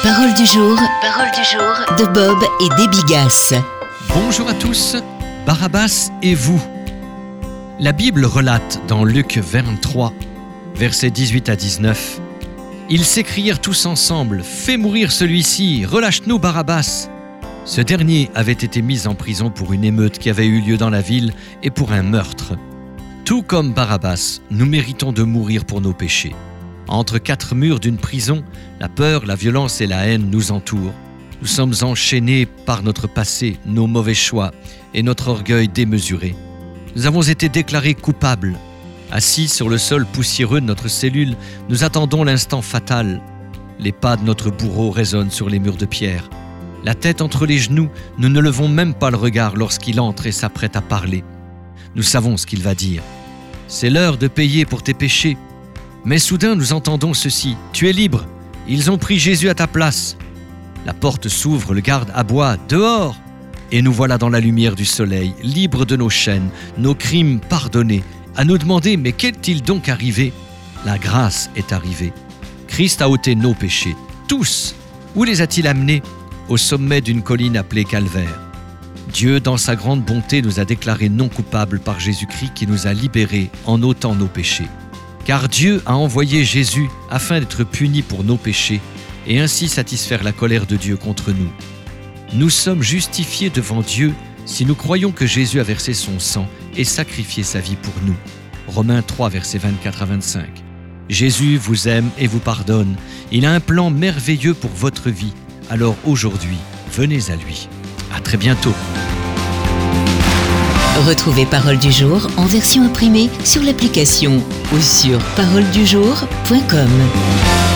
Parole du jour de Bob et Déby Gass. Bonjour à tous, Barabbas et vous. La Bible relate dans Luc 23, versets 18 à 19. Ils s'écrièrent tous ensemble, « Fais mourir celui-ci, relâche-nous Barabbas !» Ce dernier avait été mis en prison pour une émeute qui avait eu lieu dans la ville et pour un meurtre. Tout comme Barabbas, nous méritons de mourir pour nos péchés. Entre quatre murs d'une prison, la peur, la violence et la haine nous entourent. Nous sommes enchaînés par notre passé, nos mauvais choix et notre orgueil démesuré. Nous avons été déclarés coupables. Assis sur le sol poussiéreux de notre cellule, nous attendons l'instant fatal. Les pas de notre bourreau résonnent sur les murs de pierre. La tête entre les genoux, nous ne levons même pas le regard lorsqu'il entre et s'apprête à parler. Nous savons ce qu'il va dire. « C'est l'heure de payer pour tes péchés. » Mais soudain, nous entendons ceci. « Tu es libre. Ils ont pris Jésus à ta place. » La porte s'ouvre, le garde aboie. « Dehors !» Et nous voilà dans la lumière du soleil, libres de nos chaînes, nos crimes pardonnés, à nous demander « Mais qu'est-il donc arrivé ?» La grâce est arrivée. Christ a ôté nos péchés. Tous. Où les a-t-il amenés ? Au sommet d'une colline appelée Calvaire. Dieu, dans sa grande bonté, nous a déclarés non coupables par Jésus-Christ qui nous a libérés en ôtant nos péchés. Car Dieu a envoyé Jésus afin d'être puni pour nos péchés et ainsi satisfaire la colère de Dieu contre nous. Nous sommes justifiés devant Dieu si nous croyons que Jésus a versé son sang et sacrifié sa vie pour nous. Romains 3, versets 24 à 25. Jésus vous aime et vous pardonne. Il a un plan merveilleux pour votre vie. Alors aujourd'hui, venez à lui. À très bientôt. Retrouvez Parole du jour en version imprimée sur l'application ou sur paroledujour.com.